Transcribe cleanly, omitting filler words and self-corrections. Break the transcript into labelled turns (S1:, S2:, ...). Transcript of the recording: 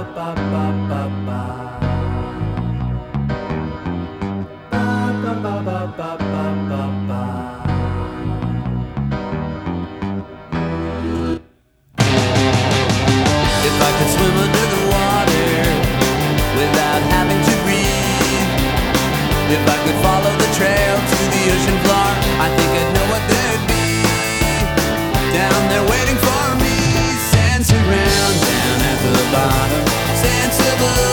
S1: ba ba ba ba. Ba ba ba ba ba ba ba. If I could swim under the water without having to breathe, if I could follow the trail to the ocean floor, I think I'd know what there'd be down there waiting for me. Sand around down at the bottom, sensible